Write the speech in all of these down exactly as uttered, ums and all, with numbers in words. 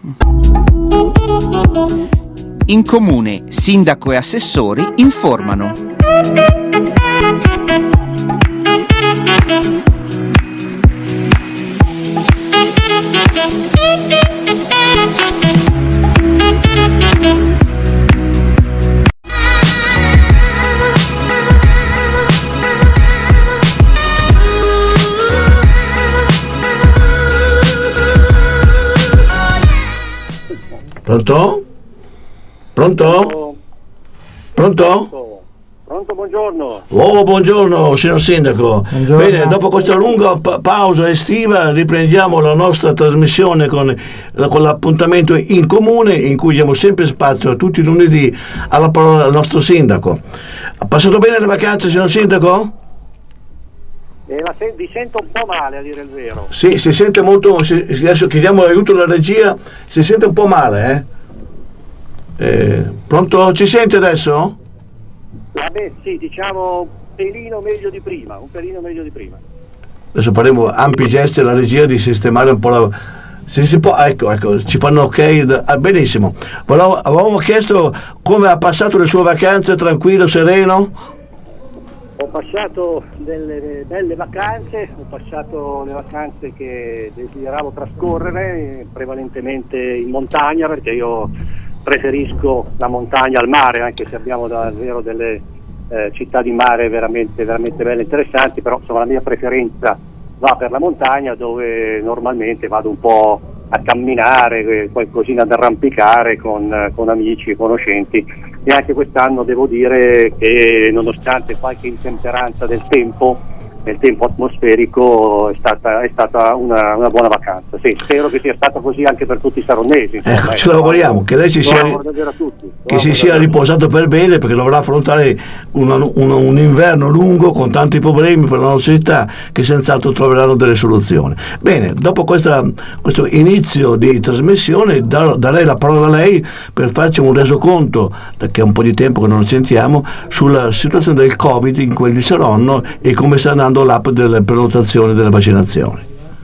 In comune, sindaco e assessori informano. Pronto? Pronto? Pronto? Pronto, buongiorno. Oh, buongiorno, signor Sindaco. Buongiorno. Bene, dopo questa lunga pa- pausa estiva riprendiamo la nostra trasmissione con, con l'appuntamento in comune, in cui diamo sempre spazio tutti i lunedì alla parola del nostro Sindaco. Ha passato bene le vacanze, signor Sindaco? Eh, ma se, vi sento un po' male, a dire il vero. Sì, si sente molto, si, adesso chiediamo aiuto alla regia, si sente un po' male, eh? eh pronto? Ci sente adesso? Vabbè, sì, diciamo un pelino meglio di prima, un pelino meglio di prima. Adesso faremo ampi gesti alla regia di sistemare un po' la... Se si può, ecco, ecco, ci fanno ok, ah, benissimo. Volevo, avevamo chiesto come ha passato le sue vacanze, tranquillo, sereno? Ho passato delle belle vacanze, ho passato le vacanze che desideravo trascorrere, prevalentemente in montagna, perché io preferisco la montagna al mare, anche se abbiamo davvero delle eh, città di mare veramente, veramente belle e interessanti, però insomma la mia preferenza va per la montagna, dove normalmente vado un po' a camminare, qualcosina ad arrampicare con, con amici e conoscenti, e anche quest'anno devo dire che nonostante qualche intemperanza del tempo, nel tempo atmosferico, è stata, è stata una, una buona vacanza. Sì, spero che sia stata così anche per tutti i saronnesi. Ecco, ce l'auguriamo, che lei si sia, che si sia riposato per bene, perché dovrà affrontare una, una, un inverno lungo con tanti problemi per la nostra città, che senz'altro troveranno delle soluzioni. Bene, dopo questa, questo inizio di trasmissione dar, darei la parola a lei per farci un resoconto, perché è un po' di tempo che non lo sentiamo, sulla situazione del Covid in quel di Saronno e come sta andando l'app delle prenotazioni delle vaccinazioni.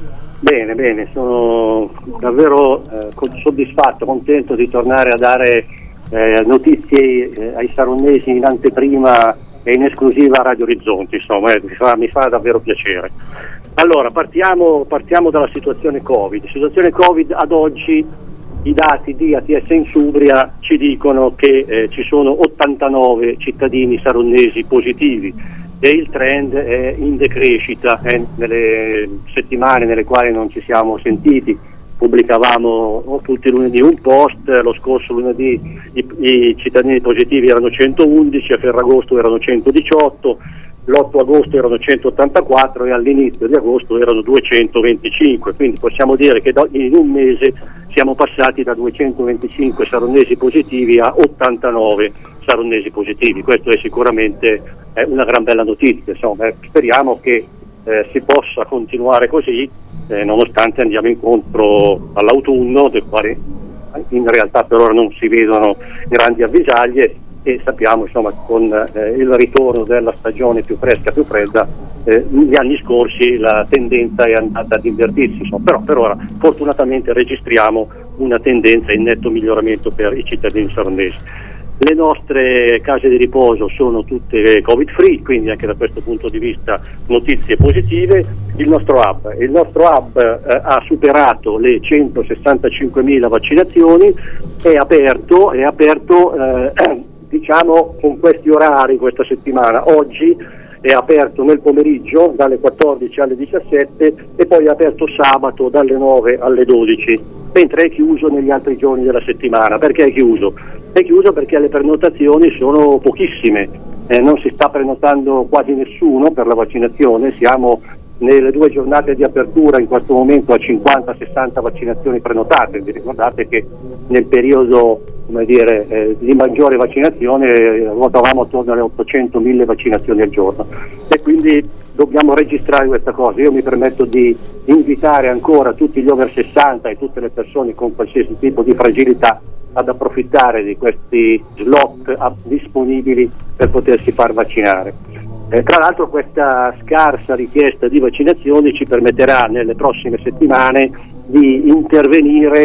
Bene, bene, sono davvero eh, soddisfatto, contento di tornare a dare eh, notizie eh, ai saronnesi in anteprima e in esclusiva a Radio Orizzonti, insomma, eh, mi, fa, mi fa davvero piacere. Allora, partiamo, partiamo dalla situazione Covid. Situazione Covid ad oggi, i dati di A T S Insubria ci dicono che eh, ci sono ottantanove cittadini saronnesi positivi, e il trend è in decrescita. Eh, nelle settimane nelle quali non ci siamo sentiti pubblicavamo oh, tutti i lunedì un post. Lo scorso lunedì i, i cittadini positivi erano centoundici, a Ferragosto erano centodiciotto, l'otto agosto erano centottantaquattro e all'inizio di agosto erano duecentoventicinque, quindi possiamo dire che in un mese siamo passati da duecentoventicinque saronnesi positivi a ottantanove saronnesi positivi. Questo è sicuramente eh, una gran bella notizia, insomma, eh, speriamo che eh, si possa continuare così, eh, nonostante andiamo incontro all'autunno, del quale in realtà per ora non si vedono grandi avvisaglie, e sappiamo insomma con eh, il ritorno della stagione più fresca, più fredda, eh, negli anni scorsi la tendenza è andata ad invertirsi, insomma, però per ora fortunatamente registriamo una tendenza in netto miglioramento per i cittadini saronnesi. Le nostre case di riposo sono tutte Covid free, quindi anche da questo punto di vista notizie positive. Il nostro hub, il nostro hub eh, ha superato le centosessantacinquemila vaccinazioni, è aperto, è aperto eh, diciamo con questi orari questa settimana. Oggi è aperto nel pomeriggio dalle quattordici alle diciassette e poi è aperto sabato dalle nove alle dodici, mentre è chiuso negli altri giorni della settimana. Perché è chiuso? È chiuso perché le prenotazioni sono pochissime, eh, non si sta prenotando quasi nessuno per la vaccinazione. Siamo nelle due giornate di apertura in questo momento a cinquanta sessanta vaccinazioni prenotate. Vi ricordate che nel periodo, come dire, eh, di maggiore vaccinazione eh, ruotavamo attorno alle ottocento mille vaccinazioni al giorno, e quindi dobbiamo registrare questa cosa. Io mi permetto di invitare ancora tutti gli over sessanta e tutte le persone con qualsiasi tipo di fragilità ad approfittare di questi slot disponibili per potersi far vaccinare. Eh, tra l'altro questa scarsa richiesta di vaccinazioni ci permetterà nelle prossime settimane di intervenire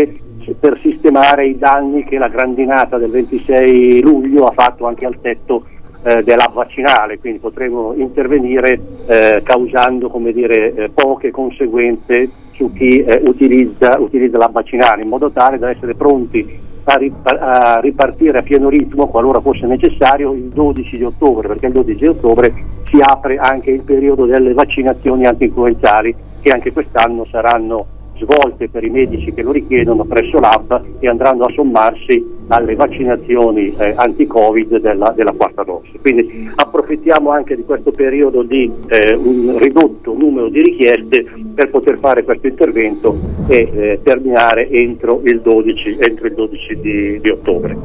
per sistemare i danni che la grandinata del ventisei luglio ha fatto anche al tetto eh, dell'hub vaccinale, quindi potremo intervenire eh, causando, come dire, eh, poche conseguenze su chi eh, utilizza, utilizza l'hub vaccinale, in modo tale da essere pronti a, ripar- a ripartire a pieno ritmo qualora fosse necessario il dodici di ottobre, perché il dodici di ottobre si apre anche il periodo delle vaccinazioni antinfluenzali, che anche quest'anno saranno svolte per i medici che lo richiedono presso l'hub e andranno a sommarsi alle vaccinazioni eh, anti-Covid della, della quarta dose. Quindi approfittiamo anche di questo periodo di eh, un ridotto numero di richieste per poter fare questo intervento e eh, terminare entro il dodici, entro il dodici di, di ottobre.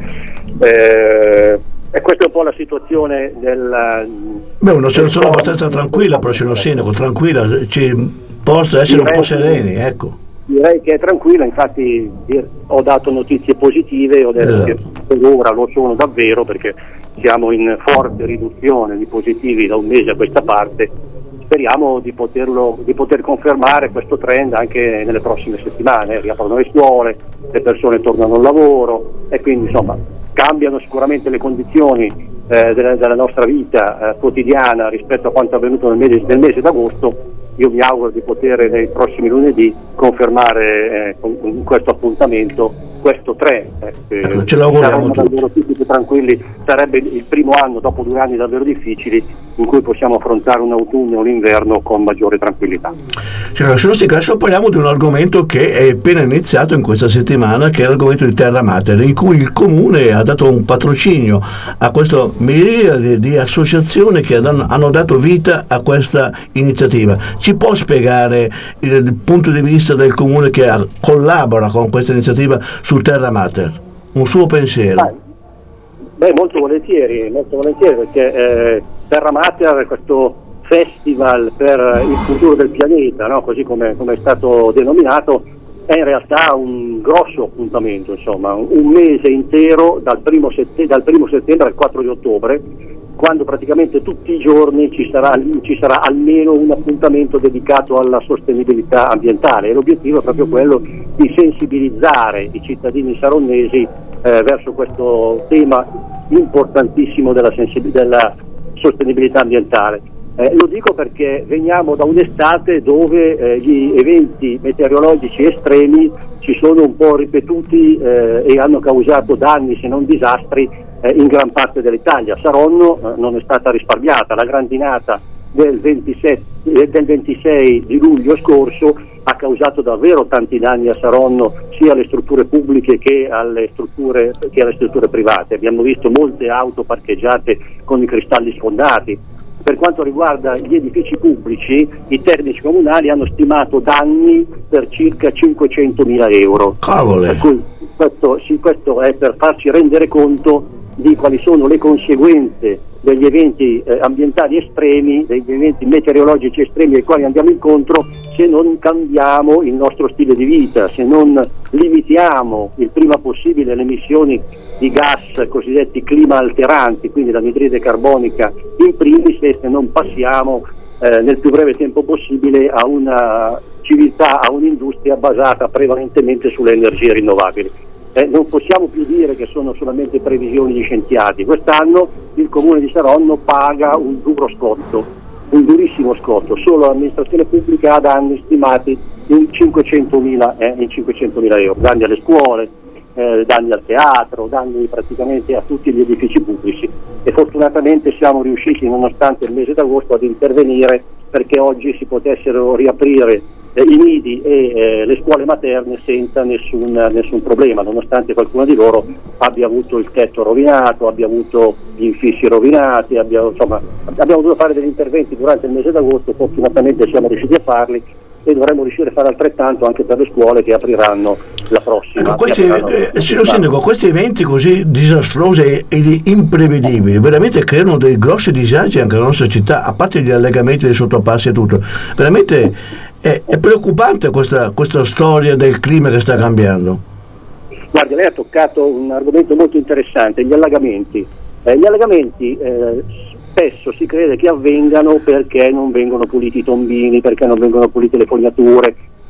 Eh, E questa è un po' la situazione del... Beh, una situazione abbastanza tranquilla, però Sindaco, tranquilla, ci possa essere un po' sereni, ecco. Direi che è tranquilla, infatti ho dato notizie positive, ho detto esatto. che per ora lo sono davvero, perché siamo in forte riduzione di positivi da un mese a questa parte. Speriamo di poterlo, di poter confermare questo trend anche nelle prossime settimane. Riaprono le scuole, le persone tornano al lavoro e quindi insomma cambiano sicuramente le condizioni eh, della, della nostra vita eh, quotidiana rispetto a quanto avvenuto nel mese, nel mese d'agosto. Io mi auguro di poter nei prossimi lunedì confermare eh, con, con questo appuntamento, questo tre. Eh, ecco, ce l'auguriamo tutti. Davvero tutti più tranquilli, sarebbe il primo anno dopo due anni davvero difficili in cui possiamo affrontare un autunno e un inverno con maggiore tranquillità. Cioè, adesso parliamo di un argomento che è appena iniziato in questa settimana, che è l'argomento di Terra Mater, in cui il Comune ha dato un patrocinio a questa miriade di associazioni che hanno dato vita a questa iniziativa. Ci può spiegare il, il punto di vista del Comune che ha, collabora con questa iniziativa su Terra Mater? Un suo pensiero? Beh, molto volentieri, molto volentieri perché eh, Terra Mater è questo festival per il futuro del pianeta, no? Così come, come è stato denominato, è in realtà un grosso appuntamento, insomma, un, un mese intero dal primo, sette, dal primo settembre al quattro di ottobre, quando praticamente tutti i giorni ci sarà, ci sarà almeno un appuntamento dedicato alla sostenibilità ambientale, e l'obiettivo è proprio quello di sensibilizzare i cittadini saronnesi eh, verso questo tema importantissimo della, sensibil- della sostenibilità ambientale. Eh, lo dico perché veniamo da un'estate dove eh, gli eventi meteorologici estremi ci sono un po' ripetuti eh, e hanno causato danni, se non disastri, eh, in gran parte dell'Italia. Saronno eh, non è stata risparmiata, la grandinata del, ventisette, eh, del ventisei di luglio scorso ha causato davvero tanti danni a Saronno, sia alle strutture pubbliche che alle strutture, che alle strutture private. Abbiamo visto molte auto parcheggiate con i cristalli sfondati. Per quanto riguarda gli edifici pubblici, i tecnici comunali hanno stimato danni per circa cinquecentomila euro. Cavole! Per cui questo, sì, questo è per farci rendere conto di quali sono le conseguenze degli eventi eh, ambientali estremi, degli eventi meteorologici estremi ai quali andiamo incontro se non cambiamo il nostro stile di vita, se non limitiamo il prima possibile le emissioni di gas cosiddetti clima alteranti, quindi l'anidride carbonica in primis, e se non passiamo eh, nel più breve tempo possibile a una civiltà, a un'industria basata prevalentemente sulle energie rinnovabili. Eh, non possiamo più dire che sono solamente previsioni di scienziati. Quest'anno il Comune di Saronno paga un duro scotto, un durissimo scotto. Solo l'amministrazione pubblica ha danni stimati in cinquecentomila eh, in cinquecentomila euro, danni alle scuole, eh, danni al teatro, danni praticamente a tutti gli edifici pubblici, e fortunatamente siamo riusciti, nonostante il mese d'agosto, ad intervenire perché oggi si potessero riaprire eh, i nidi e eh, le scuole materne senza nessun, nessun problema, nonostante qualcuno di loro abbia avuto il tetto rovinato, abbia avuto gli infissi rovinati, abbia, insomma, abbiamo dovuto fare degli interventi durante il mese d'agosto, fortunatamente siamo riusciti a farli, e dovremmo riuscire a fare altrettanto anche per le scuole che apriranno la prossima. Ecco, questi, eh, signor Sindaco, questi eventi così disastrosi e, e imprevedibili veramente creano dei grossi disagi anche nella nostra città, a parte gli allegamenti dei sottopassi e tutto. Veramente è, è preoccupante questa, questa storia del clima che sta cambiando. Guardi, lei ha toccato un argomento molto interessante, gli allagamenti. Eh, gli allagamenti eh, spesso si crede che avvengano perché non vengono puliti i tombini, perché non vengono pulite le fognature.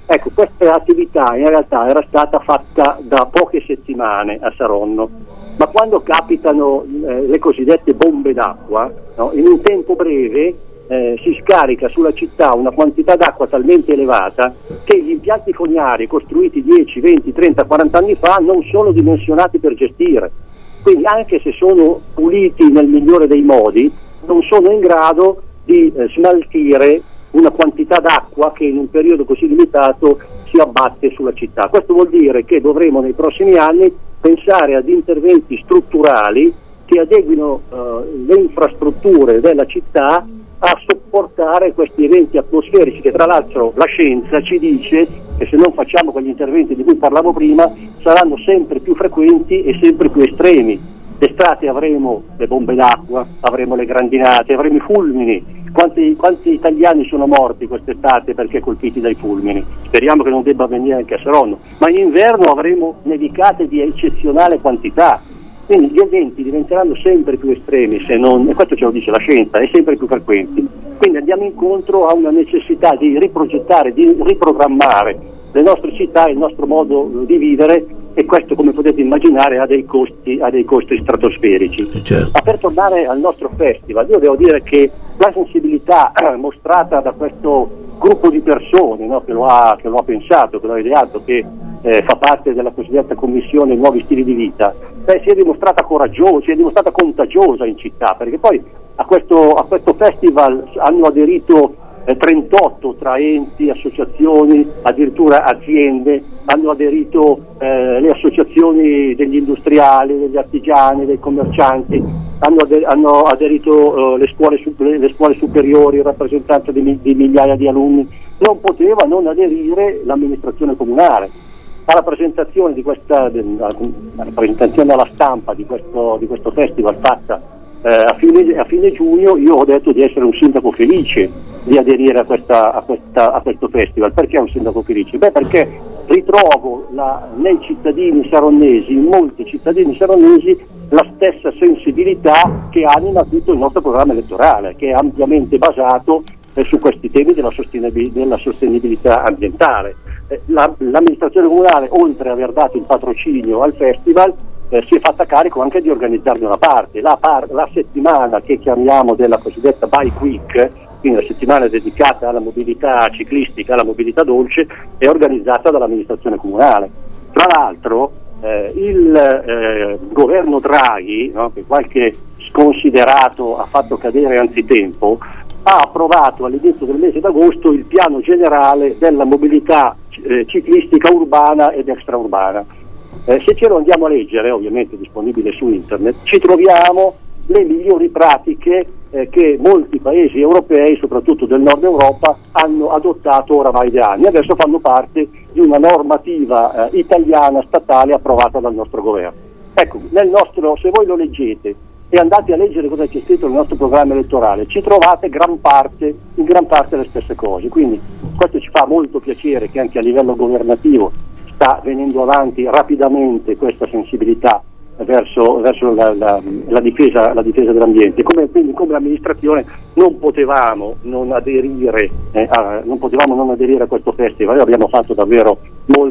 Ecco, questa attività in realtà era stata fatta da poche settimane a Saronno, ma quando capitano eh, le cosiddette bombe d'acqua, no, in un tempo breve eh, si scarica sulla città una quantità d'acqua talmente elevata che gli impianti fognari costruiti dieci, venti, trenta, quaranta anni fa non sono dimensionati per gestire. Quindi anche se sono puliti nel migliore dei modi, non sono in grado di eh, smaltire una quantità d'acqua che in un periodo così limitato si abbatte sulla città. Questo vuol dire che dovremo nei prossimi anni pensare ad interventi strutturali che adeguino eh, le infrastrutture della città a sopportare questi eventi atmosferici che tra l'altro la scienza ci dice che se non facciamo quegli interventi di cui parlavo prima saranno sempre più frequenti e sempre più estremi. D'estate avremo le bombe d'acqua, avremo le grandinate, avremo i fulmini. Quanti, quanti italiani sono morti quest'estate perché colpiti dai fulmini? Speriamo che non debba avvenire anche a Saronno, ma in inverno avremo nevicate di eccezionale quantità. Quindi gli eventi diventeranno sempre più estremi, se non, e questo ce lo dice la scienza, e sempre più frequenti. Quindi andiamo incontro a una necessità di riprogettare, di riprogrammare le nostre città e il nostro modo di vivere, e questo, come potete immaginare, ha dei costi, ha dei costi stratosferici. Certo. Ma per tornare al nostro festival, io devo dire che la sensibilità mostrata da questo gruppo di persone, no, che, lo ha, che lo ha pensato, che lo ha ideato, che eh, fa parte della cosiddetta commissione Nuovi Stili di Vita, beh, si è dimostrata coraggiosa, si è dimostrata contagiosa in città, perché poi a questo, a questo festival hanno aderito eh, trentotto tra enti, associazioni, addirittura aziende, hanno aderito eh, le associazioni degli industriali, degli artigiani, dei commercianti, hanno, ader- hanno aderito eh, le, scuole su- le scuole superiori, rappresentanza di, mi- di migliaia di alunni. Non poteva non aderire l'amministrazione comunale. Alla presentazione di questa, alla presentazione alla stampa di questo, di questo festival fatta eh, a, fine, a fine giugno, io ho detto di essere un sindaco felice di aderire a, questa, a, questa, a questo festival. Perché un sindaco felice? Beh, perché ritrovo la, nei cittadini saronnesi, in molti cittadini saronnesi, la stessa sensibilità che anima tutto il nostro programma elettorale, che è ampiamente basato eh, su questi temi della, sostenibil- della sostenibilità ambientale. Eh, la, l'amministrazione comunale, oltre ad aver dato il patrocinio al festival, eh, si è fatta carico anche di organizzarne una parte. La, par- la settimana che chiamiamo della cosiddetta Bike Week, quindi la settimana dedicata alla mobilità ciclistica, alla mobilità dolce, è organizzata dall'amministrazione comunale. Tra l'altro eh, il eh, governo Draghi, no, che qualche sconsiderato ha fatto cadere anzitempo, ha approvato all'inizio del mese d'agosto il piano generale della mobilità eh, ciclistica urbana ed extraurbana. Eh, se ce lo andiamo a leggere, ovviamente disponibile su internet, ci troviamo le migliori pratiche eh, che molti paesi europei, soprattutto del nord Europa, hanno adottato oramai da anni. Adesso fanno parte di una normativa eh, italiana statale approvata dal nostro governo. Ecco, nel nostro, se voi lo leggete e andate a leggere cosa c'è scritto nel nostro programma elettorale, ci trovate gran parte, in gran parte le stesse cose. Quindi questo ci fa molto piacere che anche a livello governativo sta venendo avanti rapidamente questa sensibilità verso, verso la, la, la, difesa, la difesa dell'ambiente. Come, quindi come amministrazione non potevamo non aderire eh, a, non potevamo non aderire a questo festival. Noi abbiamo fatto davvero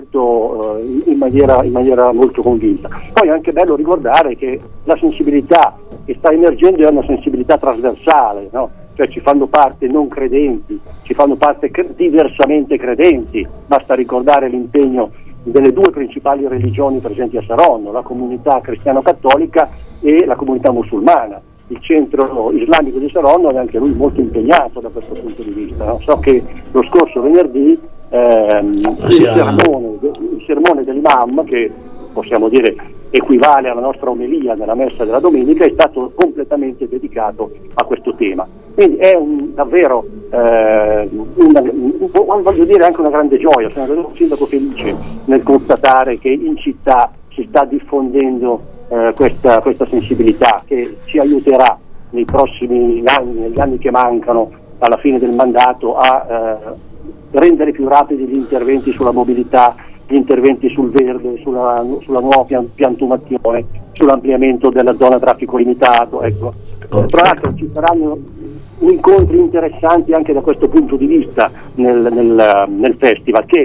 molto eh, in, maniera, in maniera molto convinta. Poi è anche bello ricordare che la sensibilità che sta emergendo è una sensibilità trasversale, no? Cioè ci fanno parte non credenti, ci fanno parte cre- diversamente credenti. Basta ricordare l'impegno delle due principali religioni presenti a Saronno, la comunità cristiano-cattolica e la comunità musulmana. Il centro islamico di Saronno è anche lui molto impegnato da questo punto di vista, no? So che lo scorso venerdì ehm, il, sermone, il sermone dell'imam, che possiamo dire equivale alla nostra omelia nella messa della domenica, è stato completamente dedicato a questo tema. Quindi è un, davvero eh, una, un, voglio dire anche una grande gioia. Sono un sindaco felice nel constatare che in città si sta diffondendo eh, questa, questa sensibilità che ci aiuterà nei prossimi anni, negli anni che mancano alla fine del mandato, a eh, rendere più rapidi gli interventi sulla mobilità, gli interventi sul verde, sulla, sulla nuova pian, piantumazione, sull'ampliamento della zona traffico limitato. Ecco. Tra l'altro ci saranno incontri interessanti anche da questo punto di vista nel, nel, nel festival, che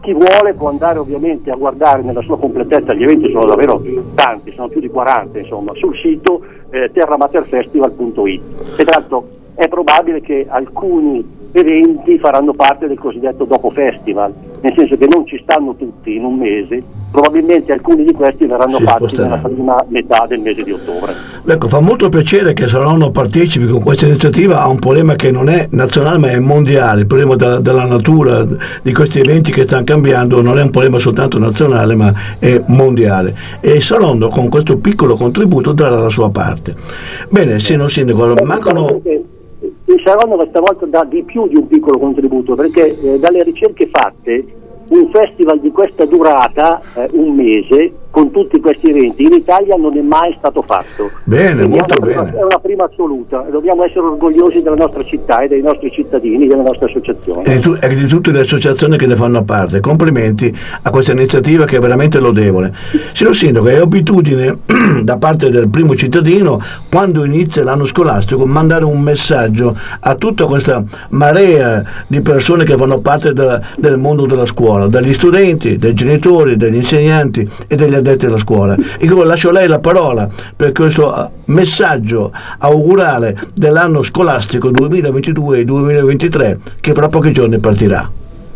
chi vuole può andare ovviamente a guardare nella sua completezza, gli eventi sono davvero tanti, sono più di quaranta insomma, sul sito eh, terramaterfestival punto it. Peraltro è probabile che alcuni eventi faranno parte del cosiddetto dopo festival, nel senso che non ci stanno tutti in un mese, probabilmente alcuni di questi verranno si fatti sposteranno nella prima metà del mese di ottobre. Ecco, fa molto piacere che Saronno partecipi con questa iniziativa a un problema che non è nazionale ma è mondiale. Il problema della, della natura di questi eventi che stanno cambiando non è un problema soltanto nazionale ma è mondiale, e Saronno con questo piccolo contributo darà la sua parte. Bene, signor Sindaco, mancano... Il Saronno questa volta dà di più di un piccolo contributo, perché eh, dalle ricerche fatte un festival di questa durata, eh, un mese, con tutti questi eventi, in Italia non è mai stato fatto. Bene, Quindi molto è una, bene. È una prima assoluta, e dobbiamo essere orgogliosi della nostra città e dei nostri cittadini, delle nostre associazioni. E di, tu, e di tutte le associazioni che ne fanno parte. Complimenti a questa iniziativa che è veramente lodevole. Signor Sindaco, è abitudine da parte del primo cittadino, quando inizia l'anno scolastico, mandare un messaggio a tutta questa marea di persone che fanno parte della, del mondo della scuola, dagli studenti, dai genitori, dagli insegnanti e dagli addetti alla scuola. E io lascio a lei la parola per questo messaggio augurale dell'anno scolastico duemilaventidue duemilaventitré che fra pochi giorni partirà.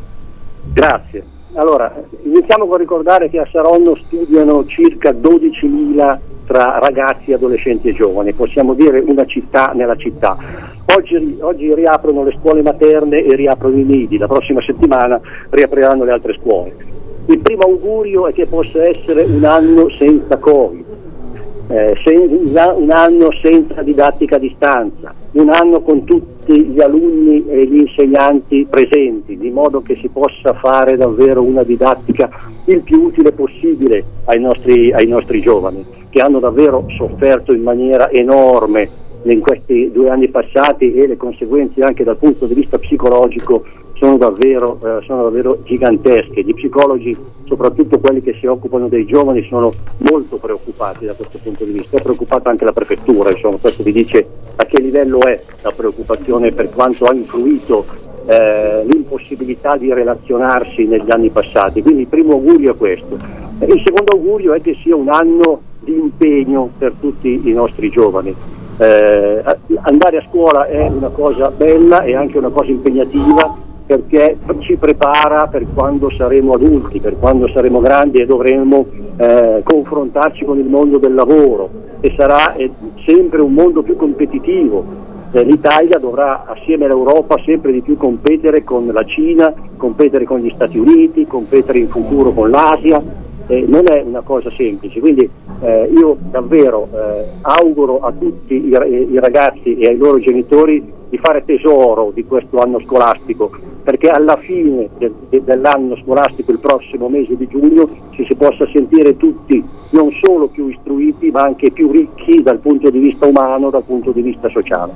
Grazie. Allora, iniziamo con ricordare che a Saronno studiano circa dodicimila tra ragazzi, adolescenti e giovani, possiamo dire una città nella città. Oggi, oggi riaprono le scuole materne e riaprono i nidi, la prossima settimana riapriranno le altre scuole. Il primo augurio è che possa essere un anno senza Covid, eh, sen- un anno senza didattica a distanza, un anno con tutti gli alunni e gli insegnanti presenti, di modo che si possa fare davvero una didattica il più utile possibile ai nostri, ai nostri giovani, che hanno davvero sofferto in maniera enorme in questi due anni passati, e le conseguenze anche dal punto di vista psicologico sono davvero, eh, sono davvero gigantesche. Gli psicologi, soprattutto quelli che si occupano dei giovani, sono molto preoccupati da questo punto di vista. È preoccupata anche la prefettura, insomma, questo vi dice a che livello è la preoccupazione per quanto ha influito eh, l'impossibilità di relazionarsi negli anni passati. Quindi il primo augurio è questo. Il secondo augurio è che sia un anno di impegno per tutti i nostri giovani. Eh, andare a scuola è una cosa bella e anche una cosa impegnativa, perché ci prepara per quando saremo adulti, per quando saremo grandi e dovremo eh, confrontarci con il mondo del lavoro, e sarà eh, sempre un mondo più competitivo. Eh, L'Italia dovrà, assieme all'Europa, sempre di più competere con la Cina, competere con gli Stati Uniti, competere in futuro con l'Asia. Eh, non è una cosa semplice, quindi eh, io davvero eh, auguro a tutti i, i ragazzi e ai loro genitori di fare tesoro di questo anno scolastico, perché alla fine de, de, dell'anno scolastico, il prossimo mese di giugno, ci si possa sentire tutti non solo più istruiti ma anche più ricchi dal punto di vista umano, dal punto di vista sociale.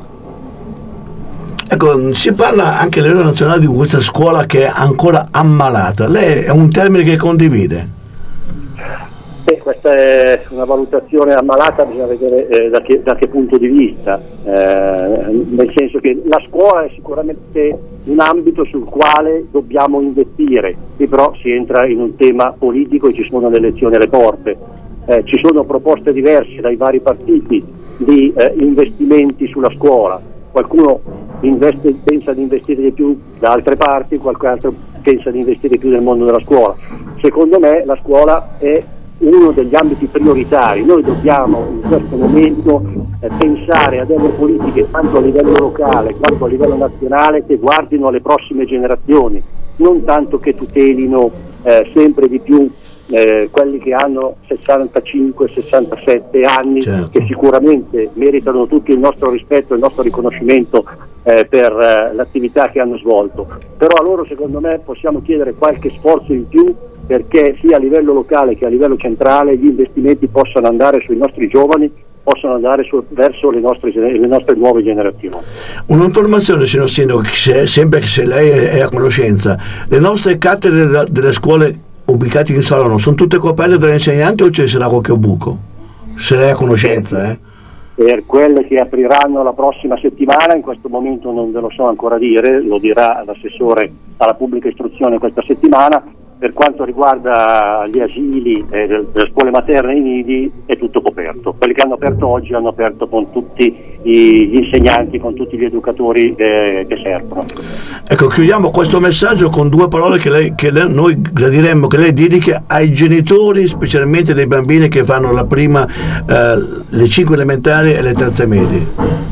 Ecco, si parla anche a livello nazionale di questa scuola che è ancora ammalata. Lei è un termine che condivide? Eh, questa è una valutazione ammalata, bisogna vedere eh, da, che, da che punto di vista, eh, nel senso che la scuola è sicuramente un ambito sul quale dobbiamo investire, e però si entra in un tema politico e ci sono le elezioni alle porte. Eh, ci sono proposte diverse dai vari partiti di eh, investimenti sulla scuola. Qualcuno investe, pensa di investire di più da altre parti, qualcun altro pensa di investire più nel mondo della scuola. Secondo me la scuola è uno degli ambiti prioritari. Noi dobbiamo in questo momento eh, pensare a delle politiche tanto a livello locale quanto a livello nazionale che guardino alle prossime generazioni, non tanto che tutelino eh, sempre di più Eh, quelli che hanno sessantacinque sessantasette anni, certo, che sicuramente meritano tutti il nostro rispetto e il nostro riconoscimento eh, per eh, l'attività che hanno svolto. Però a loro, secondo me, possiamo chiedere qualche sforzo in più, perché sia a livello locale che a livello centrale gli investimenti possano andare sui nostri giovani, possano andare su, verso le nostre, le nostre nuove generazioni. Un'informazione, signor Sindaco, sempre che se lei è a conoscenza, le nostre cattedre delle scuole ubicati in Saronno sono tutte coperte dagli insegnanti o ci sarà qualche buco? Se lei è a conoscenza, eh? Per quelle che apriranno la prossima settimana, in questo momento non ve lo so ancora dire, lo dirà l'assessore alla pubblica istruzione questa settimana. Per quanto riguarda gli asili, eh, delle scuole materne e i nidi, è tutto coperto. Quelli che hanno aperto oggi hanno aperto con tutti gli insegnanti, con tutti gli educatori eh, che servono. Ecco, chiudiamo questo messaggio con due parole che, lei, che lei, noi gradiremmo che lei dedichi ai genitori, specialmente dei bambini che fanno la prima, eh, le cinque elementari e le terze medie.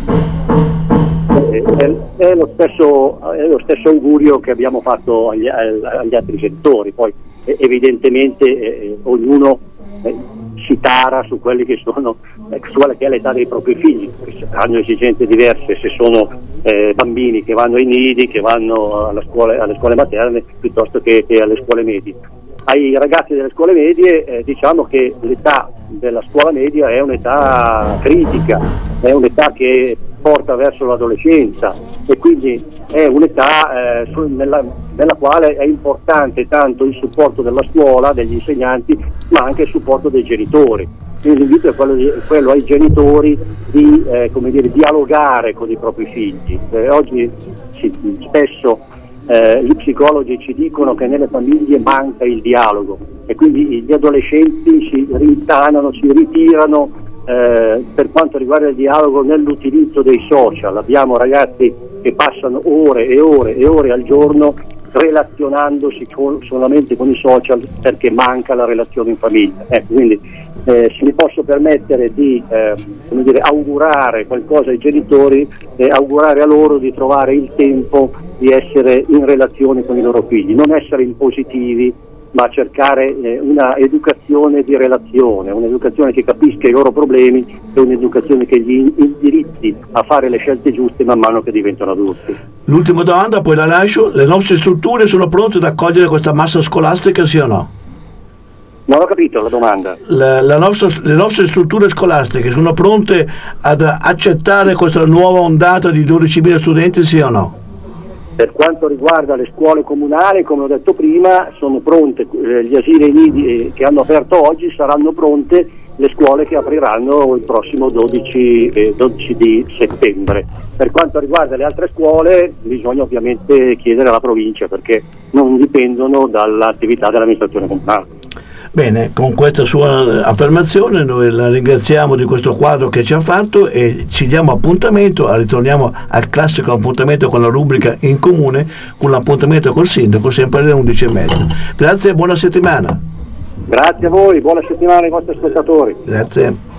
È, è, lo stesso, è lo stesso augurio che abbiamo fatto agli, agli altri genitori. Poi eh, evidentemente eh, ognuno eh, si tara su quelli che sono eh, su quella che è l'età dei propri figli, perché hanno esigenze diverse se sono eh, bambini che vanno ai nidi, che vanno alla scuola, alle scuole materne piuttosto che, che alle scuole medie. Ai ragazzi delle scuole medie eh, diciamo che l'età della scuola media è un'età critica, è un'età che porta verso l'adolescenza e quindi è un'età eh, nella, nella quale è importante tanto il supporto della scuola, degli insegnanti, ma anche il supporto dei genitori. Quindi l'invito è quello, di, quello ai genitori di eh, come dire, dialogare con i propri figli. Eh, oggi sì, spesso eh, gli psicologi ci dicono che nelle famiglie manca il dialogo e quindi gli adolescenti si rintanano, si ritirano Eh, per quanto riguarda il dialogo nell'utilizzo dei social. Abbiamo ragazzi che passano ore e ore e ore al giorno relazionandosi con, solamente con i social perché manca la relazione in famiglia. Eh, quindi eh, se mi posso permettere di eh, come dire, augurare qualcosa ai genitori, eh, augurare a loro di trovare il tempo di essere in relazione con i loro figli, non essere impositivi, ma cercare eh, una educazione di relazione, un'educazione che capisca i loro problemi e un'educazione che gli indirizzi a fare le scelte giuste man mano che diventano adulti. L'ultima domanda, poi la lascio. Le nostre strutture sono pronte ad accogliere questa massa scolastica, sì o no? Non ho capito la domanda. La, la nostra, le nostre strutture scolastiche sono pronte ad accettare questa nuova ondata di dodicimila studenti, sì o no? Per quanto riguarda le scuole comunali, come ho detto prima, sono pronte eh, gli asili e i nidi eh, che hanno aperto oggi, saranno pronte le scuole che apriranno il prossimo dodici, eh, dodici di settembre. Per quanto riguarda le altre scuole bisogna ovviamente chiedere alla provincia perché non dipendono dall'attività dell'amministrazione comunale. Bene, con questa sua affermazione noi la ringraziamo di questo quadro che ci ha fatto e ci diamo appuntamento, ritorniamo al classico appuntamento con la rubrica In Comune, con l'appuntamento col sindaco sempre alle undici e mezza. Grazie e buona settimana. Grazie a voi, buona settimana ai vostri ascoltatori. Grazie.